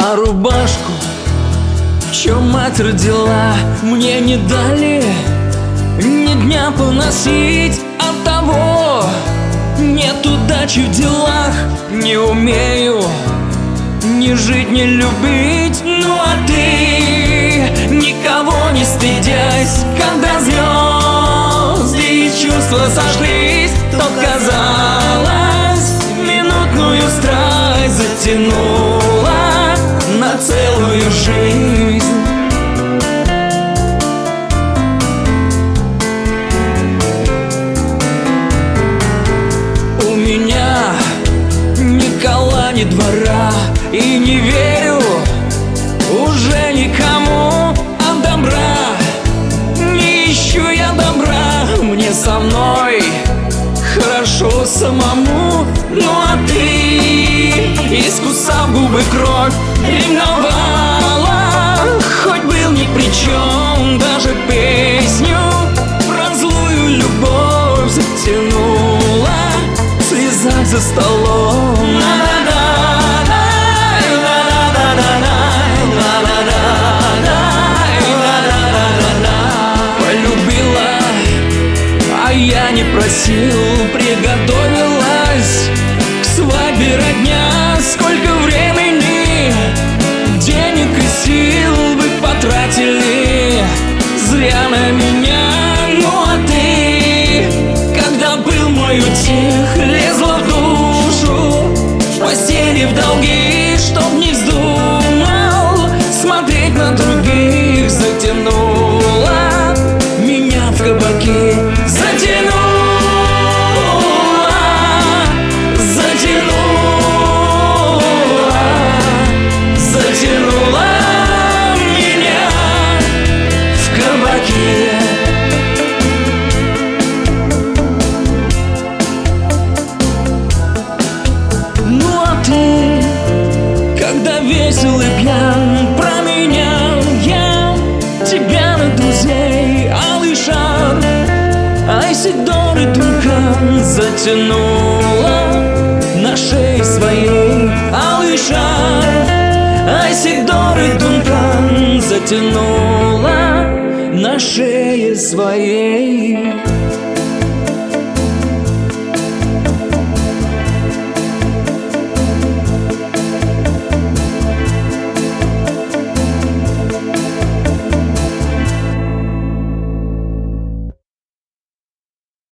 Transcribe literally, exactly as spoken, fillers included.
А рубашку, в чем мать родила, мне не дали ни дня поносить. Оттого нет удачи в делах, не умею ни жить, ни любить. Ну а ты, никого не стыдясь, когда звезды и чувства сошлись, то казалось, минутную страсть затянула на целую жизнь. У меня ни кола, ни двора, и не верю уже никому от добра. Не ищу я добра, мне со мной хорошо самому. Ну а ты, искусав губы кровь, ревновала, хоть был ни при чем, даже песню про злую любовь затянула в слезах за столом. Полюбила, а я не просил, приготовилась к свадьбе родня. Сколько времени, денег и сил вы потратили зря на меня. Ну а ты, когда был мой утех, лезла в душу, в постели в долги, чтоб не вздумал смотреть на других. Затянула меня в кабаки, затянула, затянула, затянула меня в кабаки. Ну а ты, когда весел и пьян, променял я тебя на друзей. Алый шар, Айседор и Дункан затянула на шее своей. Алый шар, Айседор и Дункан затянула на шее своей.